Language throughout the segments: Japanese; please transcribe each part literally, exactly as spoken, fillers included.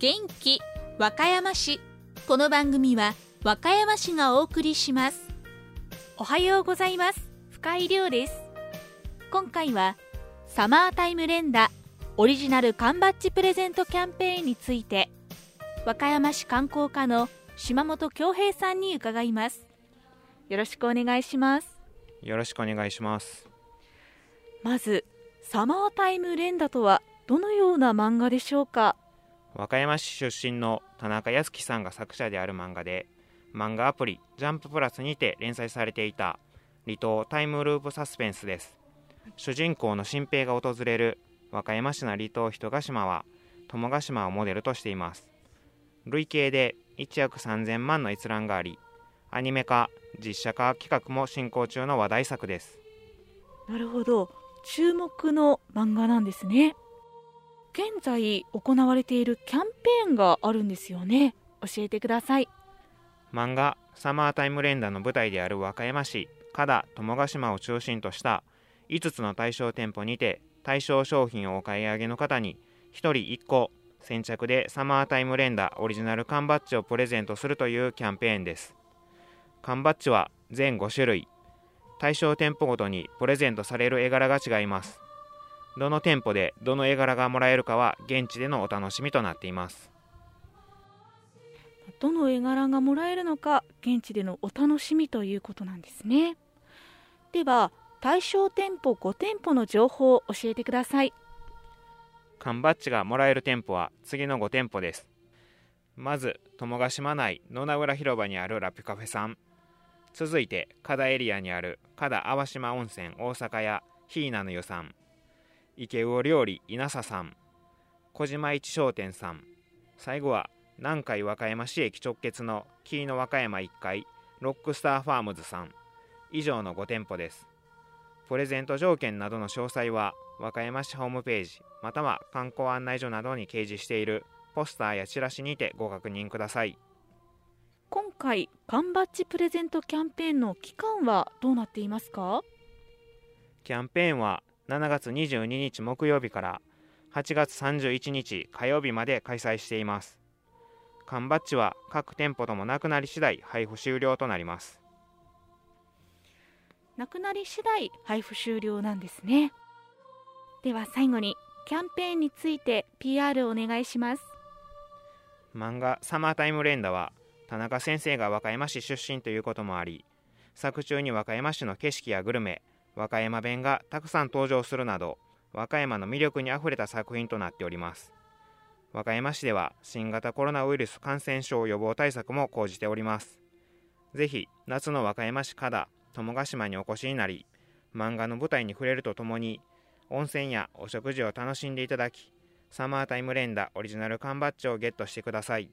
元気和歌山市。この番組は和歌山市がお送りします。おはようございます。深井亮です。今回はサマータイム連打オリジナル缶バッジプレゼントキャンペーンについて、和歌山市観光課の島本恭平さんに伺います。よろしくお願いします。 よろしくお願いします。 まずサマータイム連打とはどのような漫画でしょうか？ 和歌山市出身の田中康樹さんが作者である漫画で、漫画アプリジャンププラスにて連載されていた離島タイムループサスペンスです。主人公の新平が訪れる和歌山市の離島人ヶ島は友ヶ島をモデルとしています。累計でいちおくさんぜんまんの閲覧があり、アニメ化実写化企画も進行中の話題作です。 なるほど、注目の漫画なんですね。現在行われているキャンペーンがあるんですよね。教えてください。 漫画サマータイム連打の舞台である和歌山市加田友ヶ島を中心としたいつつの対象店舗にて、対象商品をお買い上げの方にひとりいっこ先着でサマータイム連打オリジナル缶バッジをプレゼントするというキャンペーンです。缶バッジは全ごしゅるい、対象店舗ごとにプレゼントされる絵柄が違います。どの店舗でどの絵柄がもらえるかは現地でのお楽しみとなっています。 どの絵柄がもらえるのか現地でのお楽しみということなんですね。では対象店舗ご店舗の情報を教えてください。 缶バッジがもらえる店舗は次のご店舗です。まず友ヶ島内野々浦広場にあるラピュカフェさん、続いて加田エリアにある加田淡島温泉大阪屋ヒーナの湯さん、池魚料理稲佐さん、小島一商店さん、最後は南海和歌山市駅直結の紀伊の和歌山いっかいロックスターファームズさん、以上のご店舗です。プレゼント条件などの詳細は和歌山市ホームページまたは観光案内所などに掲示しているポスターやチラシにてご確認ください。 今回缶バッジプレゼントキャンペーンの期間はどうなっていますか？ キャンペーンはしちがつにじゅうににち木曜日からはちがつさんじゅういちにち火曜日まで開催しています。缶バッジは各店舗ともなくなり次第配布終了となります。 なくなり次第配布終了なんですね。では最後にキャンペーンについて ピーアール をお願いします。 漫画サマータイム連打は田中先生が和歌山市出身ということもあり、作中に和歌山市の景色やグルメ、和歌山弁がたくさん登場するなど、和歌山の魅力にあふれた作品となっております。和歌山市では新型コロナウイルス感染症予防対策も講じております。ぜひ夏の和歌山市加田友ヶ島にお越しになり、漫画の舞台に触れるとともに温泉やお食事を楽しんでいただき、サマータイム連打オリジナル缶バッジをゲットしてください。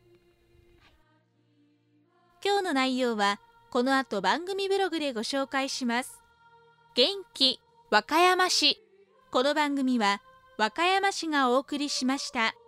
今日の内容はこの後番組ブログでご紹介します。元気和歌山市。この番組は和歌山市がお送りしました。